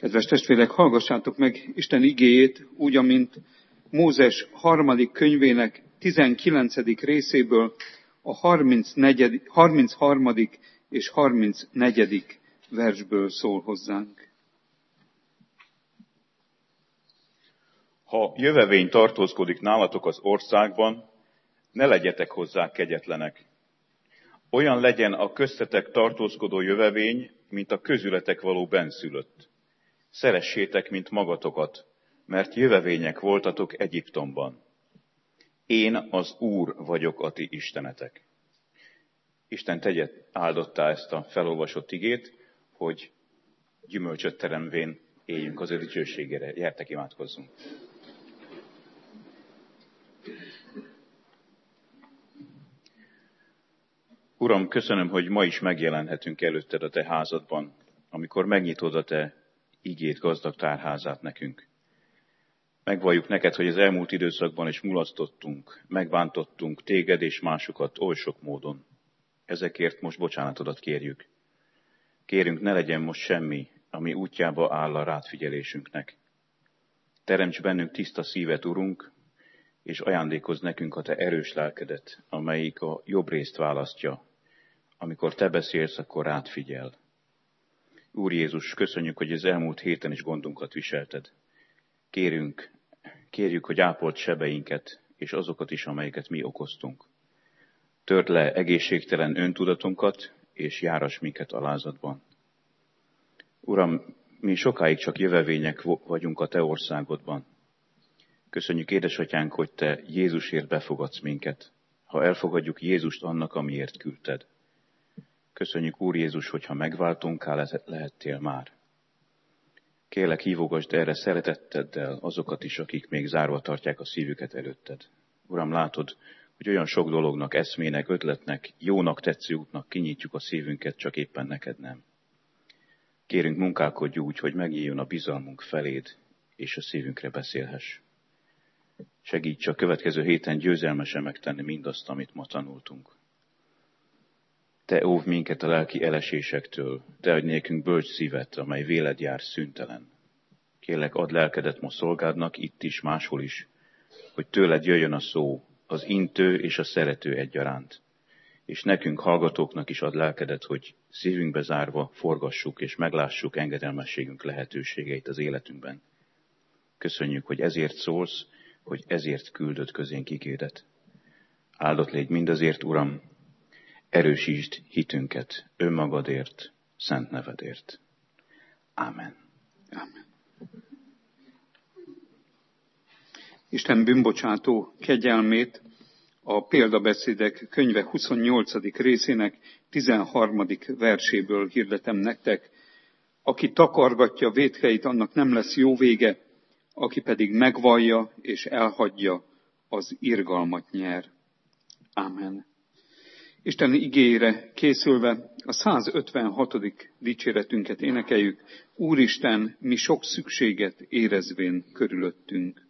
Kedves testvérek, hallgassátok meg Isten igéjét úgy, amint Mózes 3. könyvének 19. részéből a 33. és 34. versből szól hozzánk. Ha jövevény tartózkodik nálatok az országban, ne legyetek hozzá kegyetlenek. Olyan legyen a köztetek tartózkodó jövevény, mint a közületek való benszülött. Szeressétek, mint magatokat, mert jövevények voltatok Egyiptomban. Én az Úr vagyok a ti istenetek. Isten tegye áldottá ezt a felolvasott igét, hogy gyümölcsöt teremvén éljünk az ő dicsőségére. Gyertek, imádkozzunk! Uram, köszönöm, hogy ma is megjelenhetünk előtted a te házadban, amikor megnyitod a te igét, gazdag tárházát nekünk. Megvalljuk neked, hogy az elmúlt időszakban is mulasztottunk, megbántottunk téged és másokat oly sok módon. Ezekért most bocsánatodat kérjük. Kérünk, ne legyen most semmi, ami útjába áll a rád figyelésünknek. Teremts bennünk tiszta szívet, Urunk, és ajándékozz nekünk a te erős lelkedet, amelyik a jobb részt választja. Amikor te beszélsz, akkor rád figyel. Úr Jézus, köszönjük, hogy az elmúlt héten is gondunkat viselted. Kérjük, hogy ápold sebeinket, és azokat is, amelyeket mi okoztunk. Törd le egészségtelen öntudatunkat, és járass minket alázatban. Uram, mi sokáig csak jövevények vagyunk a te országodban. Köszönjük, édesatyánk, hogy te Jézusért befogadsz minket, ha elfogadjuk Jézust annak, amiért küldted. Köszönjük, Úr Jézus, hogyha megváltunká lehettél már. Kérlek, hívogasd erre szeretetteddel azokat is, akik még zárva tartják a szívüket előtted. Uram, látod, hogy olyan sok dolognak, eszmének, ötletnek, jónak tetsző útnak kinyitjuk a szívünket, csak éppen neked nem. Kérünk, munkálkodj úgy, hogy megnyíljon a bizalmunk feléd, és a szívünkre beszélhess. Segíts a következő héten győzelmesen megtenni mindazt, amit ma tanultunk. Te óvd minket a lelki elesésektől, te adj nékünk bölcs szívet, amely véled jár szüntelen. Kérlek, add lelkedet ma szolgádnak, itt is, máshol is, hogy tőled jöjjön a szó, az intő és a szerető egyaránt. És nekünk, hallgatóknak is add lelkedet, hogy szívünkbe zárva forgassuk és meglássuk engedelmességünk lehetőségeit az életünkben. Köszönjük, hogy ezért szólsz, hogy ezért küldöd közénk igédet. Áldott légy mindazért, Uram, erősítsd hitünket önmagadért, szent nevedért. Ámen. Ámen. Isten bűnbocsátó kegyelmét a Példabeszédek könyve 28. részének 13. verséből hirdetem nektek. Aki takargatja vétkeit, annak nem lesz jó vége, aki pedig megvallja és elhagyja, az irgalmat nyer. Ámen. Isten igéjére készülve a 156. dicséretünket énekeljük. Úristen, mi sok szükséget érezvén körülöttünk.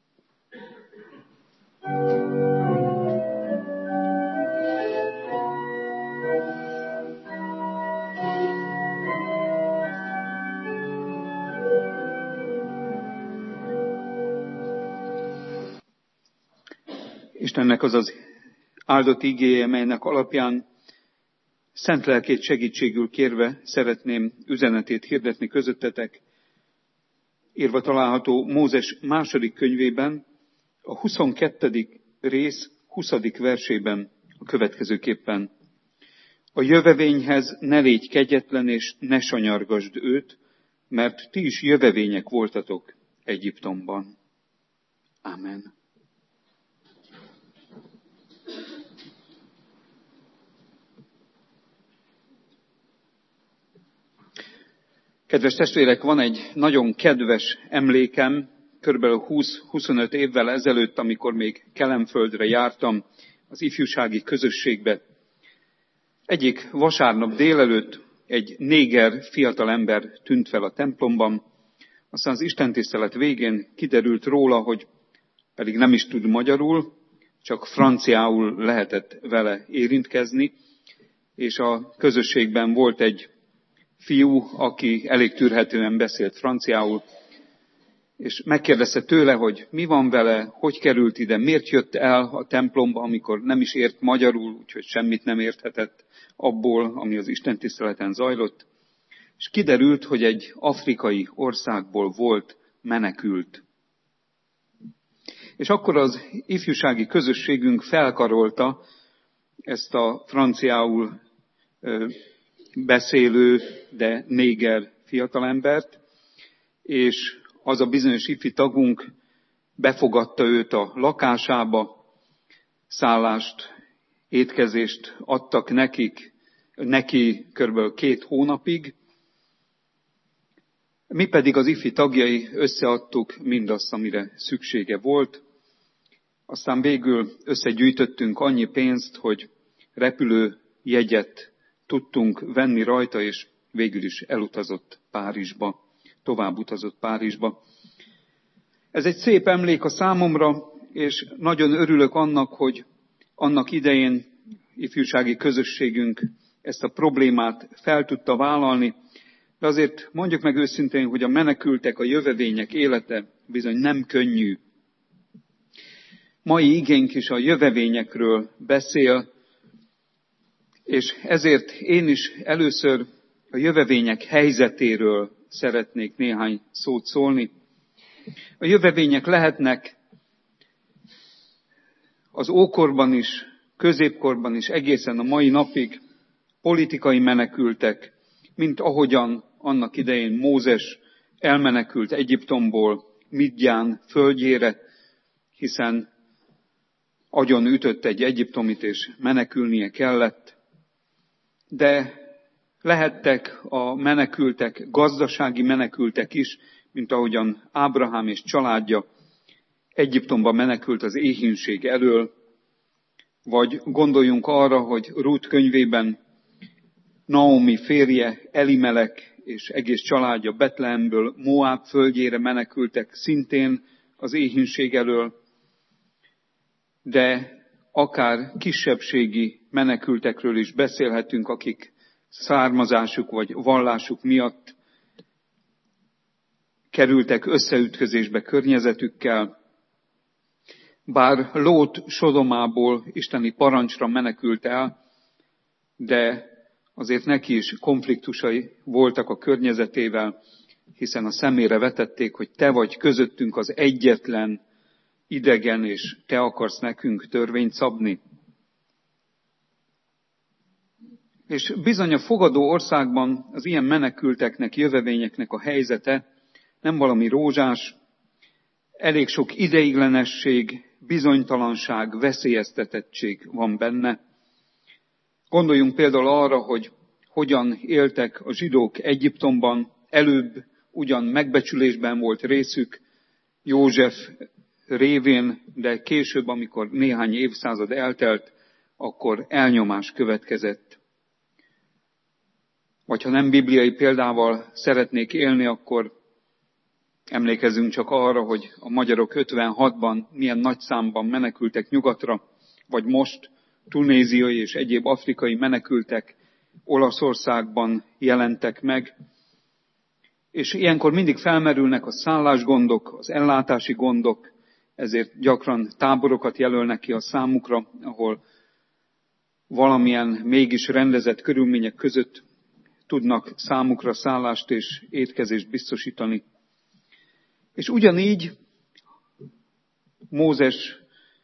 Istennek az az áldott igéje, melynek alapján szent lelkét segítségül kérve szeretném üzenetét hirdetni közöttetek. Írva található Mózes 2. könyvében, a 22. rész 20. versében a következőképpen. A jövevényhez ne légy kegyetlen, és ne sanyargasd őt, mert ti is jövevények voltatok Egyiptomban. Ámen. Kedves testvérek, van egy nagyon kedves emlékem, kb. 20-25 évvel ezelőtt, amikor még Kelenföldre jártam az ifjúsági közösségbe. Egyik vasárnap délelőtt egy néger fiatalember tűnt fel a templomban, aztán az istentisztelet végén kiderült róla, hogy pedig nem is tud magyarul, csak franciául lehetett vele érintkezni, és a közösségben volt egy fiú, aki elég tűrhetően beszélt franciául, és megkérdezte tőle, hogy mi van vele, hogy került ide, miért jött el a templomba, amikor nem is ért magyarul, úgyhogy semmit nem érthetett abból, ami az istentiszteleten zajlott. És kiderült, hogy egy afrikai országból volt menekült. És akkor az ifjúsági közösségünk felkarolta ezt a franciául beszélő, de néger fiatalembert, és az a bizonyos ifjú tagunk befogadta őt a lakásába, szállást, étkezést adtak neki kb. 2 hónapig. Mi pedig az ifjú tagjai összeadtuk mindazt, amire szüksége volt. Aztán végül összegyűjtöttünk annyi pénzt, hogy repülőjegyet tudtunk venni rajta, és végül is elutazott Párizsba, tovább utazott Párizsba. Ez egy szép emlék a számomra, és nagyon örülök annak, hogy annak idején ifjúsági közösségünk ezt a problémát fel tudta vállalni, de azért mondjuk meg őszintén, hogy a menekültek, a jövevények élete bizony nem könnyű. Mai igénk is a jövevényekről beszél, és ezért én is először a jövevények helyzetéről szeretnék néhány szót szólni. A jövevények lehetnek az ókorban is, középkorban is, egészen a mai napig politikai menekültek, mint ahogyan annak idején Mózes elmenekült Egyiptomból Midján földjére, hiszen agyon ütött egy egyiptomit, és menekülnie kellett. De lehettek a menekültek, gazdasági menekültek is, mint ahogyan Ábrahám és családja Egyiptomba menekült az éhínség elől, vagy gondoljunk arra, hogy Rút könyvében Naomi férje Elimelek és egész családja Betlehemből Moáb földjére menekültek szintén az éhínség elől, de akár kisebbségi menekültekről is beszélhetünk, akik származásuk vagy vallásuk miatt kerültek összeütközésbe környezetükkel. Bár Lót Sodomából isteni parancsra menekült el, de azért neki is konfliktusai voltak a környezetével, hiszen a szemére vetették, hogy te vagy közöttünk az egyetlen idegen, és te akarsz nekünk törvényt szabni. És bizony a fogadó országban az ilyen menekülteknek, jövevényeknek a helyzete nem valami rózsás, elég sok ideiglenesség, bizonytalanság, veszélyeztetettség van benne. Gondoljunk például arra, hogy hogyan éltek a zsidók Egyiptomban, előbb ugyan megbecsülésben volt részük József révén, de később, amikor néhány évszázad eltelt, akkor elnyomás következett. Vagy ha nem bibliai példával szeretnék élni, akkor emlékezzünk csak arra, hogy a magyarok 56-ban milyen nagy számban menekültek nyugatra, vagy most tunéziai és egyéb afrikai menekültek Olaszországban jelentek meg. És ilyenkor mindig felmerülnek a szállásgondok, az ellátási gondok, ezért gyakran táborokat jelölnek ki a számukra, ahol valamilyen mégis rendezett körülmények között tudnak számukra szállást és étkezést biztosítani. És ugyanígy Mózes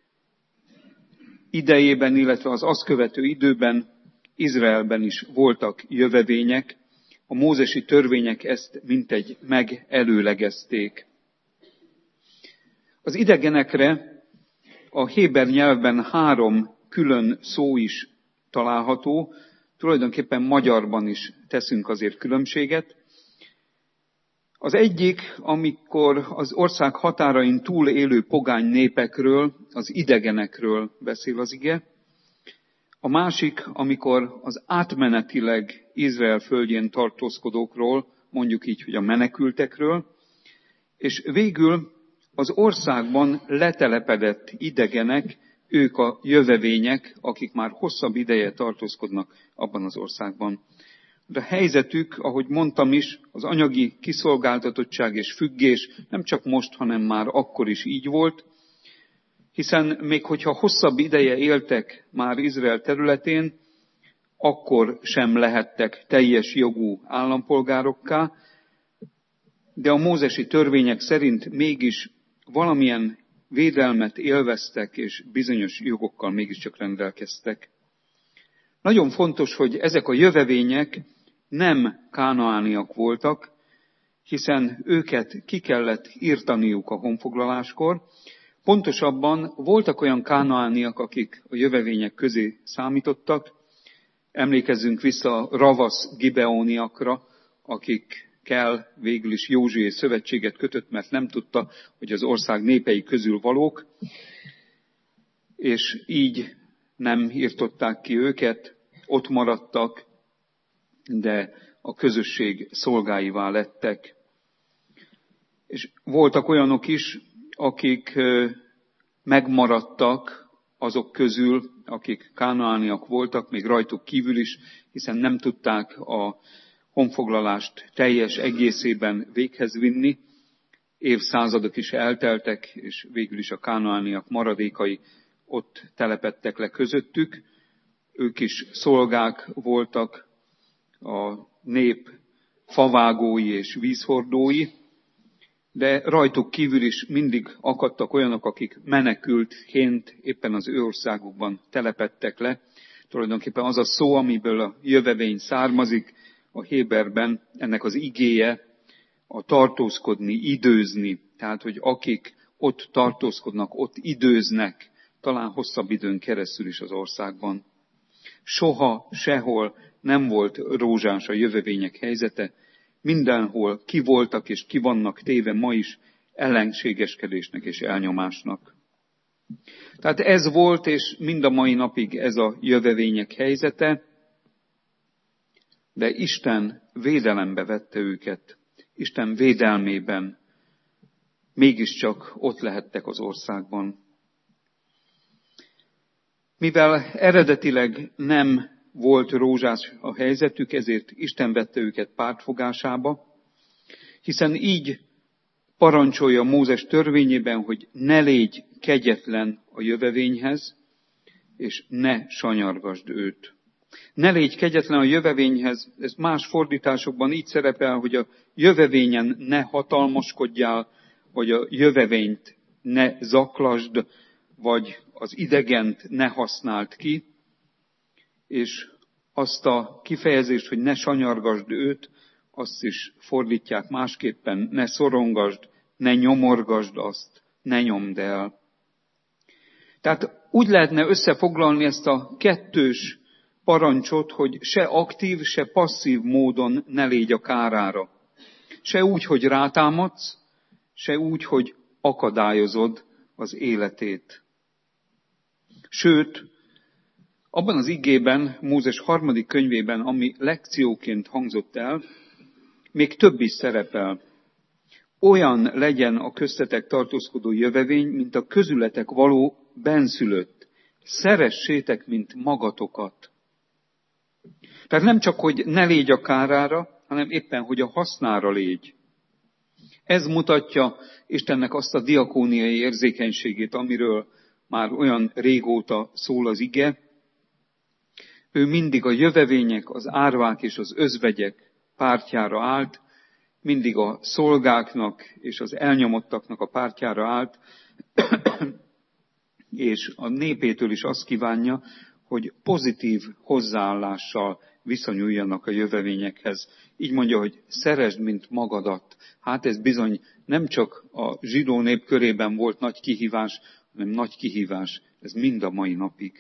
idejében, illetve az azt követő időben Izraelben is voltak jövevények. A mózesi törvények ezt mintegy megelőlegezték. Az idegenekre a héber nyelvben 3 külön szó is található, tulajdonképpen magyarban is teszünk azért különbséget. Az egyik, amikor az ország határain túl élő pogány népekről, az idegenekről beszél az ige. A másik, amikor az átmenetileg Izrael földjén tartózkodókról, mondjuk így, hogy a menekültekről, és végül az országban letelepedett idegenek, ők a jövevények, akik már hosszabb ideje tartózkodnak abban az országban. De a helyzetük, ahogy mondtam is, az anyagi kiszolgáltatottság és függés nem csak most, hanem már akkor is így volt, hiszen még hogyha hosszabb ideje éltek már Izrael területén, akkor sem lehettek teljes jogú állampolgárokká, de a mózesi törvények szerint mégis valamilyen védelmet élveztek, és bizonyos jogokkal mégiscsak rendelkeztek. Nagyon fontos, hogy ezek a jövevények nem kánaániak voltak, hiszen őket ki kellett írtaniuk a honfoglaláskor. Pontosabban voltak olyan kánaániak, akik a jövevények közé számítottak. Emlékezzünk vissza ravasz gibeóniakra, akikkel végül is Józsué szövetséget kötött, mert nem tudta, hogy az ország népei közül valók, és így nem írtották ki őket, ott maradtak, de a közösség szolgáivá lettek. És voltak olyanok is, akik megmaradtak azok közül, akik kánaániak voltak, még rajtuk kívül is, hiszen nem tudták a honfoglalást teljes egészében véghez vinni. Évszázadok is elteltek, és végül is a kánaániak maradékai ott telepedtek le közöttük. Ők is szolgák voltak, a nép favágói és vízhordói, de rajtuk kívül is mindig akadtak olyanok, akik menekültként éppen az ő országukban telepedtek le. Tulajdonképpen az a szó, amiből a jövevény származik a héberben, ennek az igéje a tartózkodni, időzni. Tehát, hogy akik ott tartózkodnak, ott időznek, talán hosszabb időn keresztül is az országban. Soha, sehol nem volt rózsás a jövevények helyzete, mindenhol ki voltak és ki vannak téve ma is ellenségeskedésnek és elnyomásnak. Tehát ez volt, és mind a mai napig ez a jövevények helyzete, de Isten védelembe vette őket. Isten védelmében mégiscsak ott lehettek az országban. Mivel eredetileg nem volt rózsás a helyzetük, ezért Isten vette őket pártfogásába, hiszen így parancsolja Mózes törvényében, hogy ne légy kegyetlen a jövevényhez, és ne sanyargasd őt. Ne légy kegyetlen a jövevényhez, ez más fordításokban így szerepel, hogy a jövevényen ne hatalmaskodjál, vagy a jövevényt ne zaklasd, vagy az idegent ne használd ki, és azt a kifejezést, hogy ne sanyargasd őt, azt is fordítják másképpen, ne szorongasd, ne nyomorgasd azt, ne nyomd el. Tehát úgy lehetne összefoglalni ezt a kettős parancsot, hogy se aktív, se passzív módon ne légy a kárára. Se úgy, hogy rátámadsz, se úgy, hogy akadályozod az életét. Sőt, abban az igében, Mózes 3. könyvében, ami lekcióként hangzott el, még több is szerepel. Olyan legyen a köztetek tartózkodó jövevény, mint a közületek való benszülött. Szeressétek, mint magatokat. Tehát nem csak, hogy ne légy a kárára, hanem éppen, hogy a hasznára légy. Ez mutatja Istennek azt a diakóniai érzékenységét, amiről már olyan régóta szól az ige. Ő mindig a jövevények, az árvák és az özvegyek pártjára állt, mindig a szolgáknak és az elnyomottaknak a pártjára állt, és a népétől is azt kívánja, hogy pozitív hozzáállással viszonyuljanak a jövevényekhez. Így mondja, hogy szeresd, mint magadat. Hát ez bizony nem csak a zsidó nép körében volt nagy kihívás, hanem nagy kihívás. Ez mind a mai napig.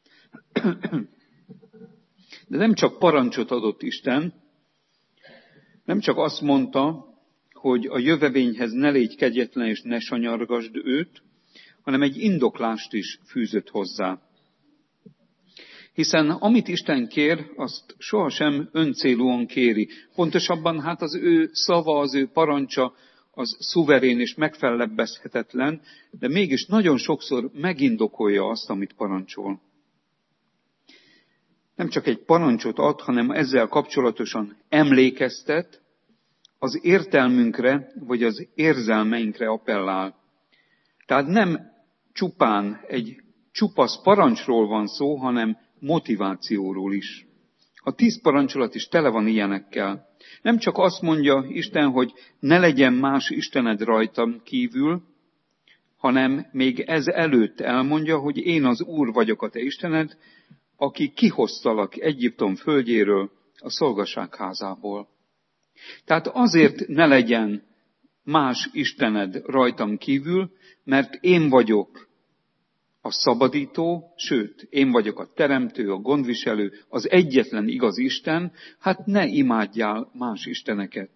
De nem csak parancsot adott Isten, nem csak azt mondta, hogy a jövevényhez ne légy kegyetlen és ne sanyargasd őt, hanem egy indoklást is fűzött hozzá. Hiszen amit Isten kér, azt sohasem öncélúan kéri. Pontosabban hát az ő szava, az ő parancsa, az szuverén és megfellebbezhetetlen, de mégis nagyon sokszor megindokolja azt, amit parancsol. nem csak egy parancsot ad, hanem ezzel kapcsolatosan emlékeztet, az értelmünkre vagy az érzelmeinkre appellál. Tehát nem csupán egy csupasz parancsról van szó, hanem motivációról is. A 10 parancsolat is tele van ilyenekkel. Nem csak azt mondja Isten, hogy ne legyen más istened rajtam kívül, hanem még ez előtt elmondja, hogy én az Úr vagyok a te Istened, aki kihoztalak Egyiptom földjéről, a szolgaság házából. Tehát azért ne legyen más istened rajtam kívül, mert én vagyok a szabadító, sőt, én vagyok a teremtő, a gondviselő, az egyetlen igaz Isten, hát ne imádjál más isteneket.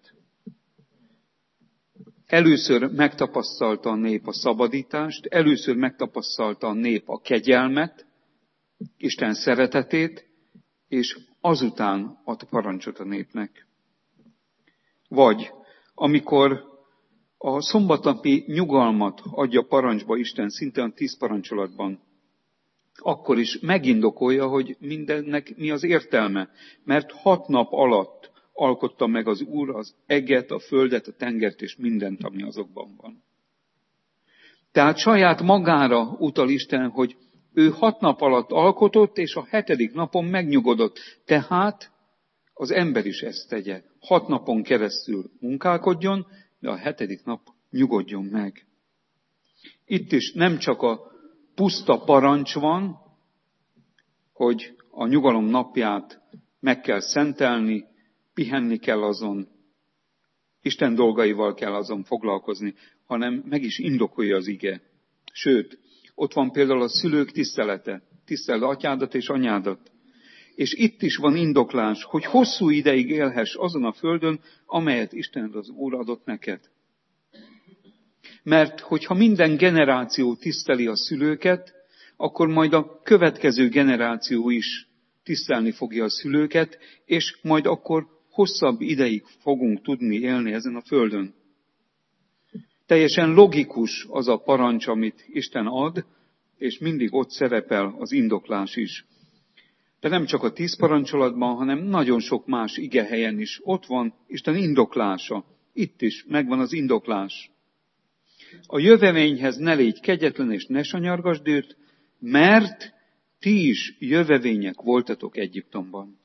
Először megtapasztalta a nép a szabadítást, először megtapasztalta a nép a kegyelmet, Isten szeretetét, és azután ad parancsot a népnek. Vagy amikor a szombatnapi nyugalmat adja parancsba Isten szinte a 10 parancsolatban, akkor is megindokolja, hogy mindennek mi az értelme. Mert 6 nap alatt alkotta meg az Úr az eget, a földet, a tengert és mindent, ami azokban van. Tehát saját magára utal Isten, hogy ő 6 nap alatt alkotott, és a 7. napon megnyugodott. Tehát az ember is ezt tegye. 6 napon keresztül munkálkodjon, de a 7. nap nyugodjon meg. Itt is nem csak a puszta parancs van, hogy a nyugalom napját meg kell szentelni, pihenni kell azon, Isten dolgaival kell azon foglalkozni, hanem meg is indokolja az ige. Sőt, ott van például a szülők tisztelete, tiszteld atyádat és anyádat. És itt is van indoklás, hogy hosszú ideig élhess azon a földön, amelyet Isten az Úr adott neked. Mert hogyha minden generáció tiszteli a szülőket, akkor majd a következő generáció is tisztelni fogja a szülőket, és majd akkor hosszabb ideig fogunk tudni élni ezen a földön. Teljesen logikus az a parancs, amit Isten ad, és mindig ott szerepel az indoklás is. De nem csak a 10 parancsolatban, hanem nagyon sok más igehelyen is ott van Isten indoklása. Itt is megvan az indoklás. A jövevényhez ne légy kegyetlen és ne sanyargasd őt, mert ti is jövevények voltatok Egyiptomban.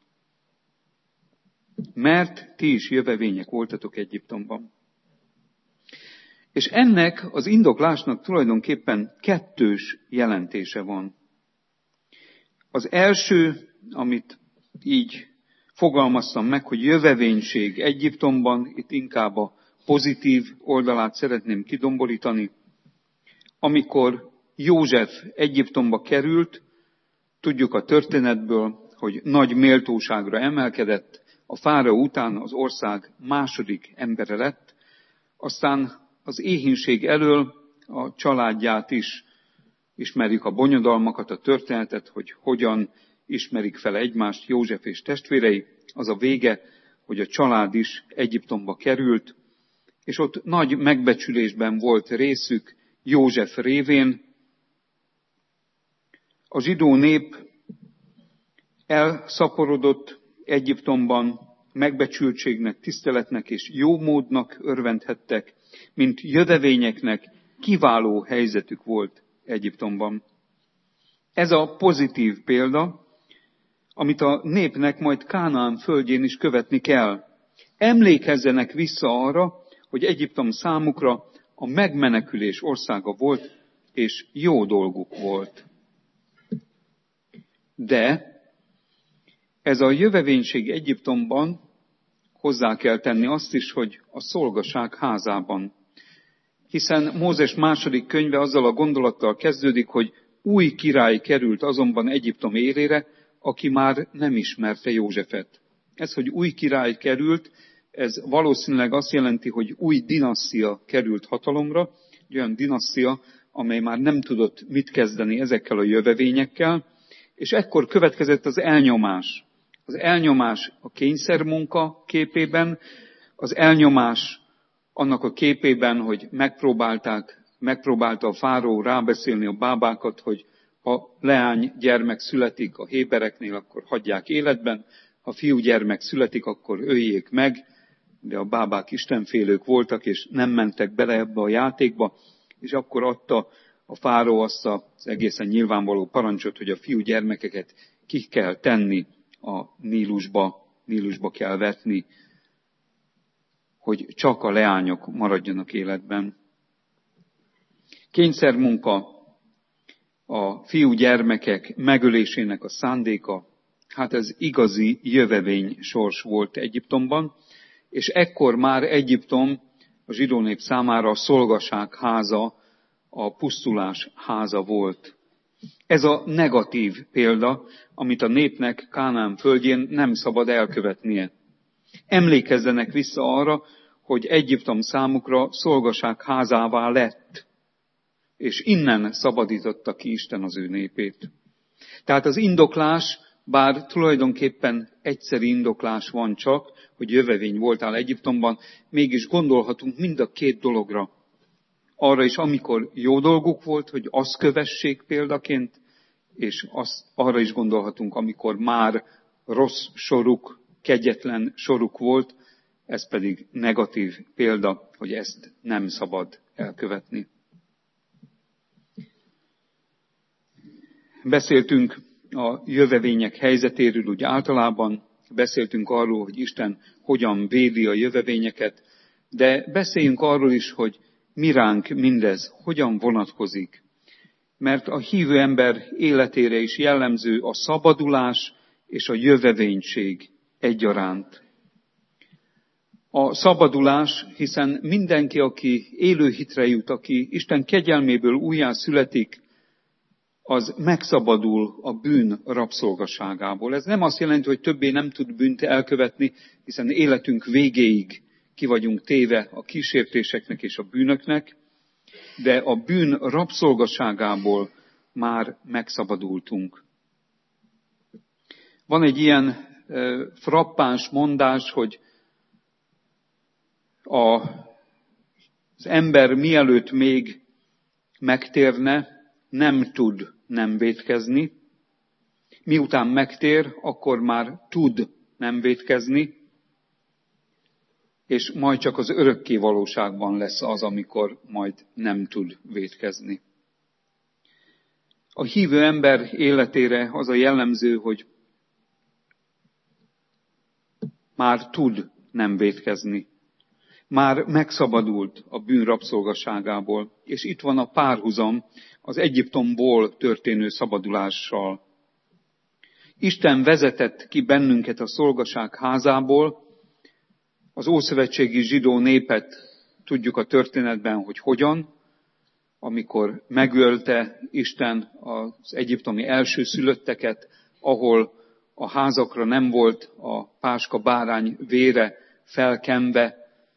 Mert ti is jövevények voltatok Egyiptomban. És ennek az indoklásnak tulajdonképpen 2 jelentése van. Az első, amit így fogalmaztam meg, hogy jövevénység Egyiptomban, itt inkább a pozitív oldalát szeretném kidomborítani. Amikor József Egyiptomba került, tudjuk a történetből, hogy nagy méltóságra emelkedett, a fáraó után az ország második embere lett, aztán az éhínség elől a családját is ismerjük, a bonyodalmakat, a történetet, hogy hogyan ismerik fel egymást József és testvérei. Az a vége, hogy a család is Egyiptomba került, és ott nagy megbecsülésben volt részük József révén. A zsidó nép elszaporodott Egyiptomban, megbecsültségnek, tiszteletnek és jómódnak örvendhettek, mint jövevényeknek kiváló helyzetük volt Egyiptomban. Ez a pozitív példa, amit a népnek majd Kánaán földjén is követni kell. Emlékezzenek vissza arra, hogy Egyiptom számukra a megmenekülés országa volt, és jó dolguk volt. De ez a jövevénység Egyiptomban hozzá kell tenni azt is, hogy a szolgaság házában. Hiszen Mózes második könyve azzal a gondolattal kezdődik, hogy új király került azonban Egyiptom élére, aki már nem ismerte Józsefet. Ez, hogy új király került, ez valószínűleg azt jelenti, hogy új dinasztia került hatalomra, egy olyan dinasztia, amely már nem tudott mit kezdeni ezekkel a jövevényekkel, és ekkor következett az elnyomás. Az elnyomás a kényszermunka képében, az elnyomás annak a képében, hogy megpróbálta a fáraó rábeszélni a bábákat, hogy Ha leány gyermek születik a hébereknél, akkor hagyják életben, ha fiúgyermek születik, akkor öljék meg, de a bábák istenfélők voltak, és nem mentek bele ebbe a játékba, és akkor adta a fáraó azt az egészen nyilvánvaló parancsot, hogy a fiúgyermekeket ki kell tenni a Nílusba kell vetni, hogy csak a leányok maradjanak életben. Kényszermunka, a fiúgyermekek megölésének a szándéka, hát ez igazi jövevény sors volt Egyiptomban, és ekkor már Egyiptom a zsidó nép számára a szolgaság háza, a pusztulás háza volt. Ez a negatív példa, amit a népnek Kánaán földjén nem szabad elkövetnie. Emlékezzenek vissza arra, hogy Egyiptom számukra szolgaság házává lett, és innen szabadította ki Isten az ő népét. Tehát az indoklás, bár tulajdonképpen egyszeri indoklás van csak, hogy jövevény voltál Egyiptomban, mégis gondolhatunk mind a két dologra. Arra is, amikor jó dolguk volt, hogy azt kövessék példaként, és arra is gondolhatunk, amikor már rossz soruk, kegyetlen soruk volt, ez pedig negatív példa, hogy ezt nem szabad elkövetni. Beszéltünk a jövevények helyzetéről úgy általában, beszéltünk arról, hogy Isten hogyan védi a jövevényeket, de beszéljünk arról is, hogy mi ránk mindez, hogyan vonatkozik. Mert a hívő ember életére is jellemző a szabadulás és a jövevénység egyaránt. A szabadulás, hiszen mindenki, aki élő hitre jut, aki Isten kegyelméből újjá születik, az megszabadul a bűn rabszolgaságából. Ez nem azt jelenti, hogy többé nem tud bűnt elkövetni, hiszen életünk végéig ki vagyunk téve a kísértéseknek és a bűnöknek, de a bűn rabszolgaságából már megszabadultunk. Van egy ilyen frappáns mondás, hogy az ember mielőtt még megtérne, nem tud nem vétkezni. Miután megtér, akkor már tud nem vétkezni, és majd csak az örökké valóságban lesz az, amikor majd nem tud vétkezni. A hívő ember életére az a jellemző, hogy már tud nem vétkezni. Már megszabadult a bűn rabszolgaságából, és itt van a párhuzam az Egyiptomból történő szabadulással. Isten vezetett ki bennünket a szolgaság házából, az ószövetségi zsidó népet tudjuk a történetben, hogy hogyan, amikor megölte Isten az egyiptomi elsőszülötteket, ahol a házakra nem volt a páska bárány vére felkenve,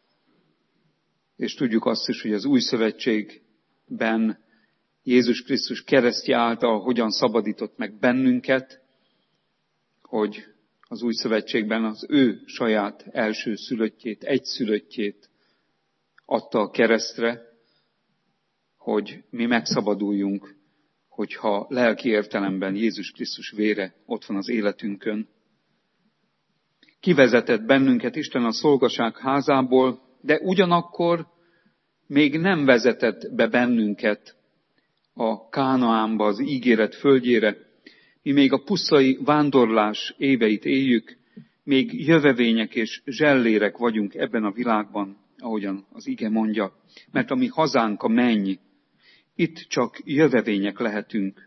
és tudjuk azt is, hogy az új szövetségben Jézus Krisztus keresztje által hogyan szabadított meg bennünket, hogy az új szövetségben az ő saját elsőszülöttjét, egyszülöttjét adta a keresztre, hogy mi megszabaduljunk, hogyha lelki értelemben Jézus Krisztus vére ott van az életünkön. Kivezetett bennünket Isten a szolgaság házából, de ugyanakkor még nem vezetett be bennünket a Kánaánba, az ígéret földjére. Mi még a pusztai vándorlás éveit éljük, még jövevények és zsellérek vagyunk ebben a világban, ahogyan az ige mondja, mert a mi hazánk a menny, itt csak jövevények lehetünk.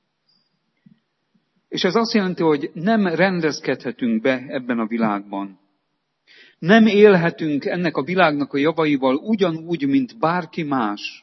És ez azt jelenti, hogy nem rendezkedhetünk be ebben a világban. Nem élhetünk ennek a világnak a javaival ugyanúgy, mint bárki más.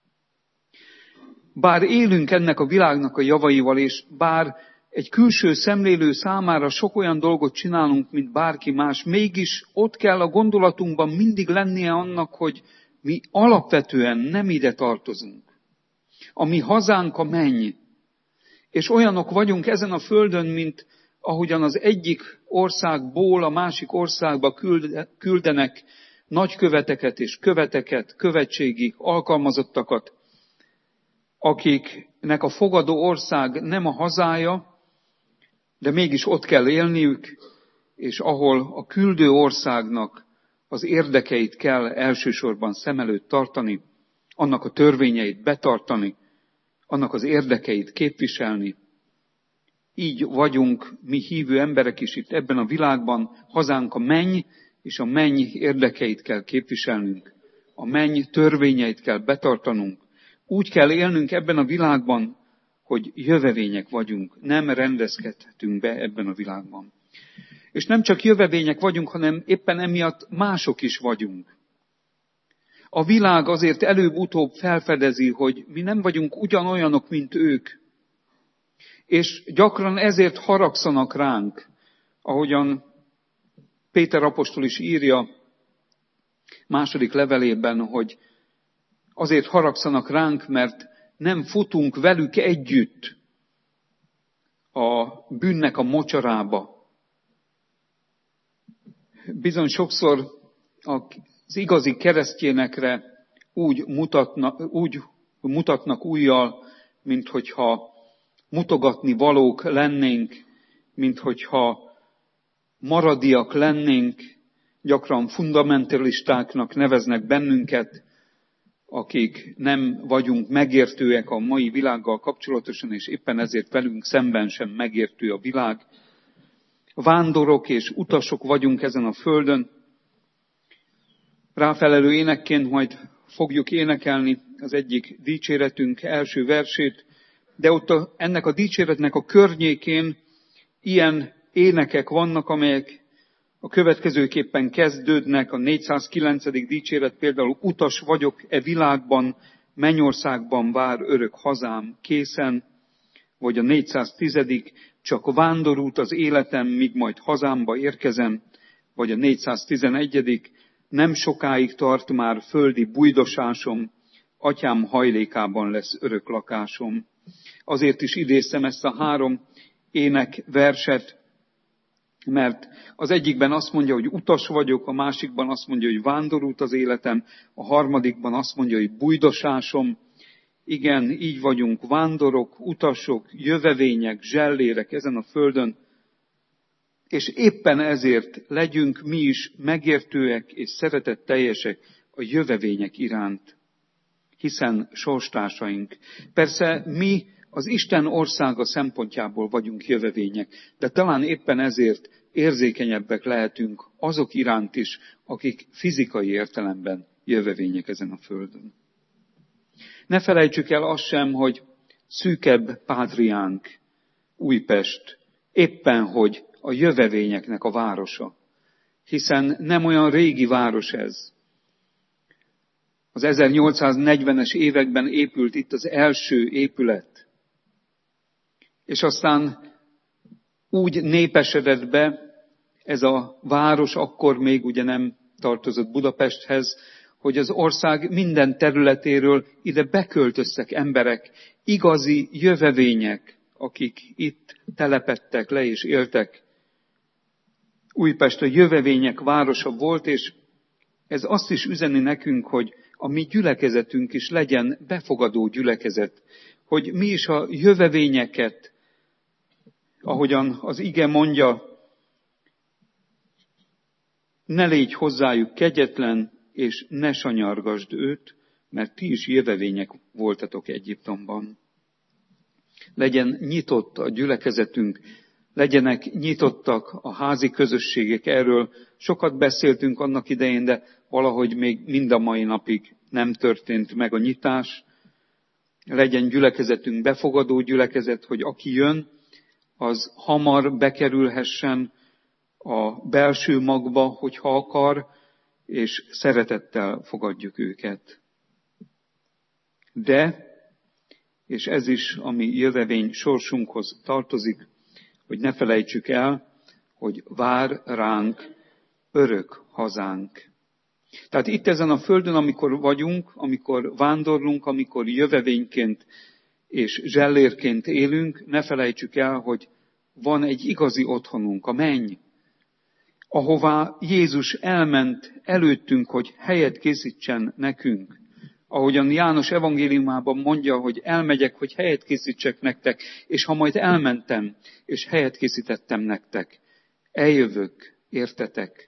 Bár élünk ennek a világnak a javaival, és bár egy külső szemlélő számára sok olyan dolgot csinálunk, mint bárki más, mégis ott kell a gondolatunkban mindig lennie annak, hogy mi alapvetően nem ide tartozunk. A mi hazánk a menny. És olyanok vagyunk ezen a földön, mint ahogyan az egyik országból a másik országba küldenek nagyköveteket és követeket, követségi alkalmazottakat, akiknek a fogadó ország nem a hazája, de mégis ott kell élniük, és ahol a küldő országnak az érdekeit kell elsősorban szem előtt tartani, annak a törvényeit betartani, annak az érdekeit képviselni. Így vagyunk mi hívő emberek is itt ebben a világban, hazánk a menny, és a menny érdekeit kell képviselnünk. A menny törvényeit kell betartanunk. Úgy kell élnünk ebben a világban, hogy jövevények vagyunk, nem rendezkedhetünk be ebben a világban. És nem csak jövevények vagyunk, hanem éppen emiatt mások is vagyunk. A világ azért előbb-utóbb felfedezi, hogy mi nem vagyunk ugyanolyanok, mint ők. És gyakran ezért haragszanak ránk, ahogyan Péter apostol is írja második levelében, hogy azért haragszanak ránk, mert nem futunk velük együtt a bűnnek a mocsarába. Bizony sokszor az igazi keresztjénekre úgy mutatnak ujjal, mint hogyha mutogatni valók lennénk, mint hogyha maradiak lennénk, gyakran fundamentalistáknak neveznek bennünket, akik nem vagyunk megértőek a mai világgal kapcsolatosan, és éppen ezért velünk szemben sem megértő a világ. Vándorok és utasok vagyunk ezen a földön. Ráfelelő énekként majd fogjuk énekelni az egyik dicséretünk első versét, de ott ennek a dicséretnek a környékén ilyen énekek vannak, amelyek a következőképpen kezdődnek. A 409. dicséret például: utas vagyok e világban, mennyországban vár örök hazám készen, vagy a 410. csak vándorút az életem, míg majd hazámba érkezem, vagy a 411. nem sokáig tart már földi bujdosásom, atyám hajlékában lesz örök lakásom. Azért is idéztem ezt a 3 ének verset, mert az egyikben azt mondja, hogy utas vagyok, a másikban azt mondja, hogy vándorút az életem, a harmadikban azt mondja, hogy bujdosásom. Igen, így vagyunk, vándorok, utasok, jövevények, zsellérek ezen a földön, és éppen ezért legyünk mi is megértőek és szeretetteljesek a jövevények iránt, hiszen sorstársaink. Persze mi az Isten országa szempontjából vagyunk jövevények, de talán éppen ezért érzékenyebbek lehetünk azok iránt is, akik fizikai értelemben jövevények ezen a földön. Ne felejtsük el azt sem, hogy szűkebb pátriánk, Újpest, éppen hogy a jövevényeknek a városa, hiszen nem olyan régi város ez. Az 1840-es években épült itt az első épület, és aztán úgy népesedett be ez a város, akkor még ugye nem tartozott Budapesthez, hogy az ország minden területéről ide beköltöztek emberek, igazi jövevények, akik itt telepedtek le és éltek. Újpest a jövevények városa volt, és ez azt is üzeni nekünk, hogy a mi gyülekezetünk is legyen befogadó gyülekezet, hogy mi is a jövevényeket, ahogyan az ige mondja, ne légy hozzájuk kegyetlen, és ne sanyargasd őt, mert ti is jövevények voltatok Egyiptomban. Legyen nyitott a gyülekezetünk, legyenek nyitottak a házi közösségek. Erről sokat beszéltünk annak idején, de valahogy még mind a mai napig nem történt meg a nyitás. Legyen gyülekezetünk befogadó gyülekezet, hogy aki jön, az hamar bekerülhessen a belső magba, hogyha akar, és szeretettel fogadjuk őket. De, és ez is a mi jövevény sorsunkhoz tartozik, hogy ne felejtsük el, hogy vár ránk örök hazánk. Tehát itt ezen a földön, amikor vagyunk, amikor vándorlunk, amikor jövevényként és zsellérként élünk, ne felejtsük el, hogy van egy igazi otthonunk, a menny, ahová Jézus elment előttünk, hogy helyet készítsen nekünk, Ahogyan János evangéliumában mondja, hogy elmegyek, hogy helyet készítsek nektek, és ha majd elmentem, és helyet készítettem nektek, eljövök, értetek.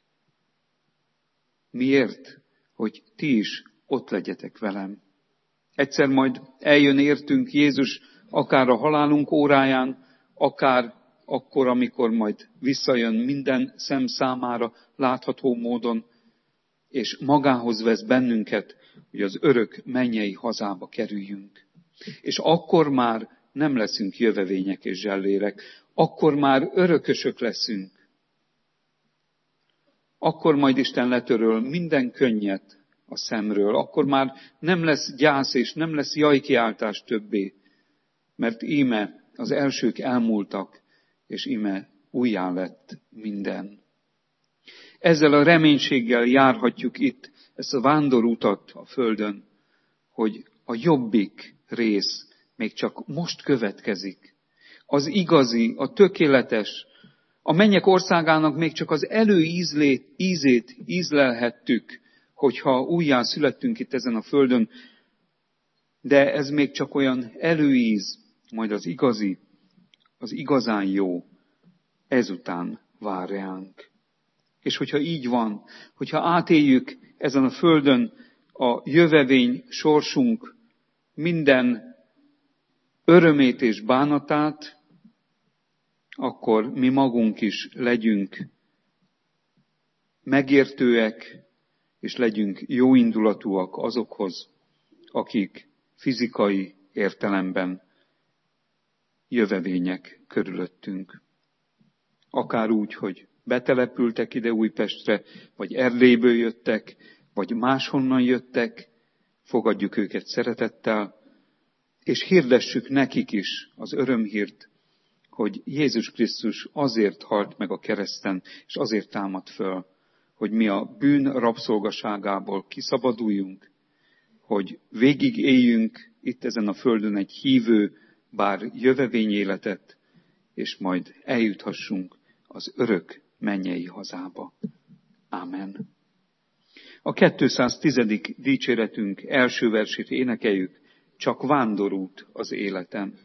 Miért? Hogy ti is ott legyetek velem. Egyszer majd eljön értünk Jézus, akár a halálunk óráján, akár akkor, amikor majd visszajön minden szem számára látható módon, és magához vesz bennünket, hogy az örök mennyei hazába kerüljünk. És akkor már nem leszünk jövevények és zsellérek, akkor már örökösök leszünk. Akkor majd Isten letöröl minden könnyet a szemről, akkor már nem lesz gyász és nem lesz jajkiáltás többé, mert íme az elsők elmúltak, és íme újjá lett minden. Ezzel a reménységgel járhatjuk itt ezt a vándorútat a földön, hogy a jobbik rész még csak most következik. Az igazi, a tökéletes, a mennyek országának még csak az ízét ízlelhettük, hogyha újjá születtünk itt ezen a földön, de ez még csak olyan előíz, majd az igazi, az igazán jó ezután vár ránk. És hogyha így van, hogyha átéljük ezen a földön a jövevény sorsunk minden örömét és bánatát, akkor mi magunk is legyünk megértőek, és legyünk jóindulatúak azokhoz, akik fizikai értelemben jövevények körülöttünk. Akár úgy, hogy betelepültek ide Újpestre, vagy Erdélyből jöttek, vagy máshonnan jöttek, fogadjuk őket szeretettel, és hirdessük nekik is az örömhírt, hogy Jézus Krisztus azért halt meg a kereszten, és azért támad föl, hogy mi a bűn rabszolgaságából kiszabaduljunk, hogy végig éljünk itt ezen a földön egy hívő, bár jövevény életet, és majd eljuthassunk az örök mennyei hazába. Ámen. A 210. dicséretünk első versét énekeljük, csak vándorút az életem.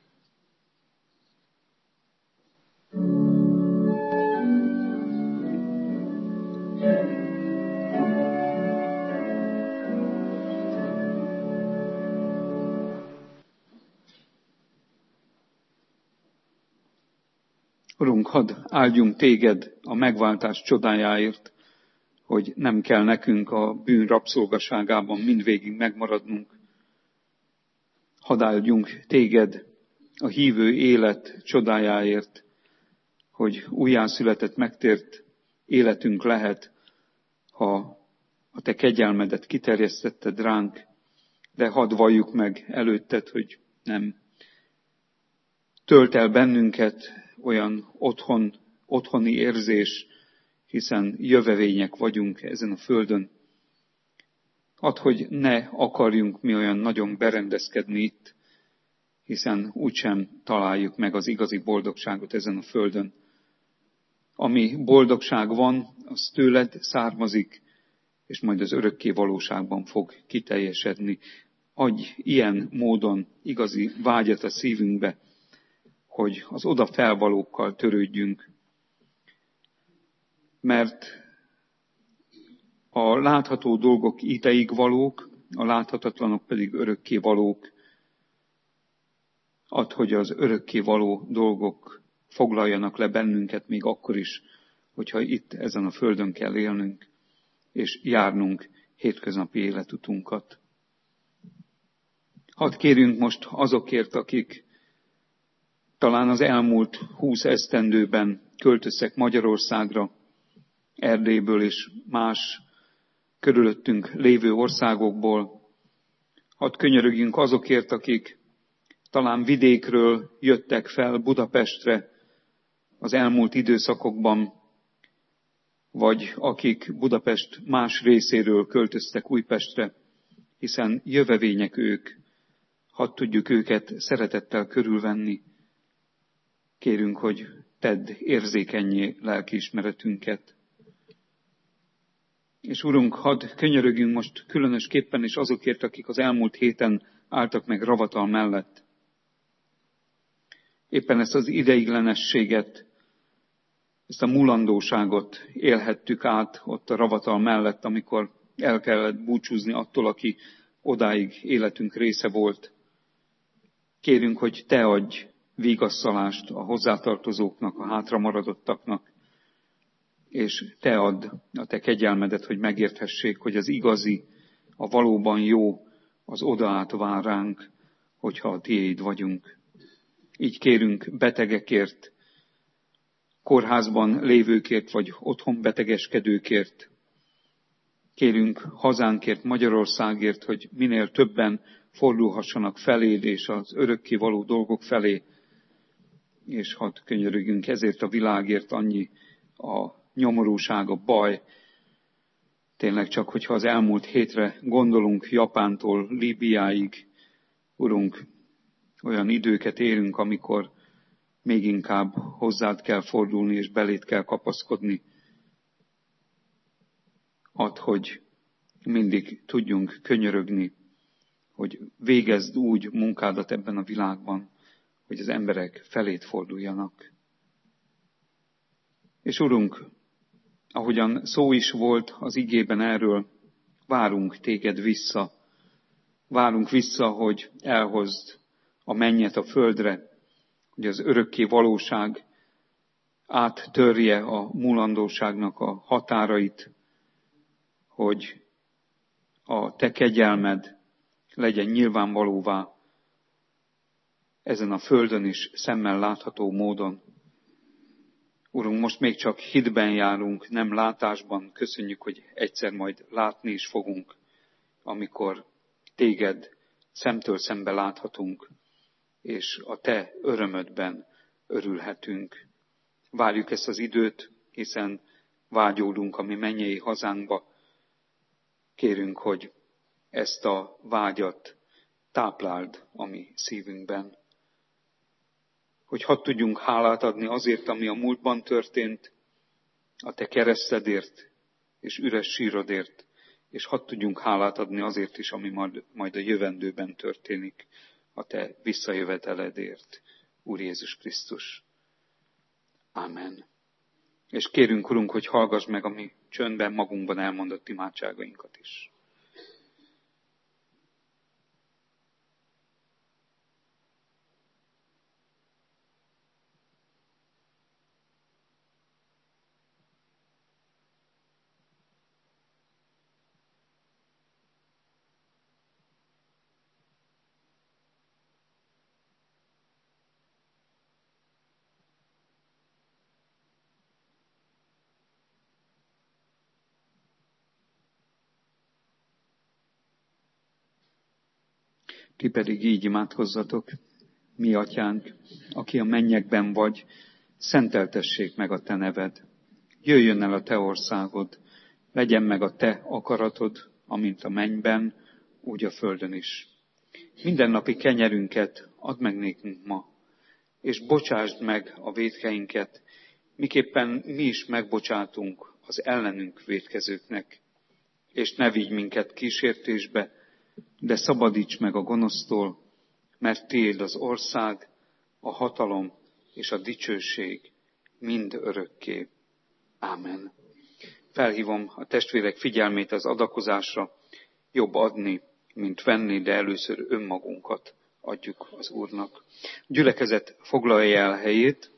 Urunk, hadd áldjunk téged a megváltás csodájáért, hogy nem kell nekünk a bűn rabszolgaságában mindvégig megmaradnunk. Hadd áldjunk téged a hívő élet csodájáért, hogy újjászületett, megtért életünk lehet, ha a te kegyelmedet kiterjesztetted ránk, de hadd valljuk meg előtted, hogy nem tölt el bennünket olyan otthoni érzés, hiszen jövevények vagyunk ezen a földön. Add, hogy ne akarjunk mi olyan nagyon berendezkedni itt, hiszen úgysem találjuk meg az igazi boldogságot ezen a földön. Ami boldogság van, az tőled származik, és majd az örökké valóságban fog kiteljesedni. Adj ilyen módon igazi vágyat a szívünkbe, hogy az oda felvalókkal törődjünk. Mert a látható dolgok ideig valók, a láthatatlanok pedig örökké valók. Add, hogy az örökké való dolgok foglaljanak le bennünket még akkor is, hogyha itt ezen a földön kell élnünk, és járnunk hétköznapi életutunkat. Hadd kérjünk most azokért, akik talán az elmúlt 20 esztendőben költöztek Magyarországra, Erdélyből és más körülöttünk lévő országokból. Hadd könyörögjünk azokért, akik talán vidékről jöttek fel Budapestre az elmúlt időszakokban, vagy akik Budapest más részéről költöztek Újpestre, hiszen jövevények ők, hadd tudjuk őket szeretettel körülvenni. Kérünk, hogy tedd érzékennyé lelkiismeretünket. És Urunk, hadd könyörögjünk most különösképpen is azokért, akik az elmúlt héten álltak meg Ravatal mellett. Éppen ezt az ideiglenességet, ezt a mulandóságot élhettük át ott a Ravatal mellett, amikor el kellett búcsúzni attól, aki odáig életünk része volt. Kérünk, hogy Te adj vigasztalást a hozzátartozóknak, a hátramaradottaknak, és Te add a Te kegyelmedet, hogy megérthessék, hogy az igazi, a valóban jó, az odaát vár ránk, hogyha a Tiéd vagyunk. Így kérünk betegekért, kórházban lévőkért, vagy otthon betegeskedőkért. Kérünk hazánkért, Magyarországért, hogy minél többen fordulhassanak feléd és az örökkévaló dolgok felé, és hadd könyörögjünk ezért a világért, annyi a nyomorúság, a baj. Tényleg csak, hogyha az elmúlt hétre gondolunk Japántól Líbiáig, Urunk, olyan időket élünk, amikor még inkább hozzád kell fordulni, és belét kell kapaszkodni. Add, hogy mindig tudjunk könyörögni, hogy végezd úgy munkádat ebben a világban, hogy az emberek felét forduljanak. És Urunk, ahogyan szó is volt az igében erről, várunk Téged vissza. Várunk vissza, hogy elhozd a mennyet a földre, hogy az örökké valóság áttörje a mulandóságnak a határait, hogy a Te kegyelmed legyen nyilvánvalóvá ezen a földön is szemmel látható módon. Urunk, most még csak hitben járunk, nem látásban. Köszönjük, hogy egyszer majd látni is fogunk, amikor Téged szemtől szembe láthatunk, és a Te örömödben örülhetünk. Várjuk ezt az időt, hiszen vágyódunk a mi mennyei hazánkba. Kérünk, hogy ezt a vágyat tápláld a mi szívünkben. Hogy hadd tudjunk hálát adni azért, ami a múltban történt, a Te keresztedért és üres sírodért, és hadd tudjunk hálát adni azért is, ami majd a jövendőben történik, a Te visszajöveteledért, Úr Jézus Krisztus. Ámen. És kérünk, Urunk, hogy hallgass meg a mi csöndben, magunkban elmondott imádságainkat is. Ti pedig így imádkozzatok, mi atyánk, aki a mennyekben vagy, szenteltessék meg a Te neved. Jöjjön el a Te országod, legyen meg a Te akaratod, amint a mennyben, úgy a földön is. Mindennapi kenyerünket add meg nékünk ma, és bocsásd meg a vétkeinket, miképpen mi is megbocsátunk az ellenünk vétkezőknek. És ne vigy minket kísértésbe, de szabadíts meg a gonosztól, mert Tiéd az ország, a hatalom és a dicsőség mind örökké. Ámen. Felhívom a testvérek figyelmét az adakozásra, jobb adni, mint venni, de először önmagunkat adjuk az Úrnak. Gyülekezet foglalja el helyét.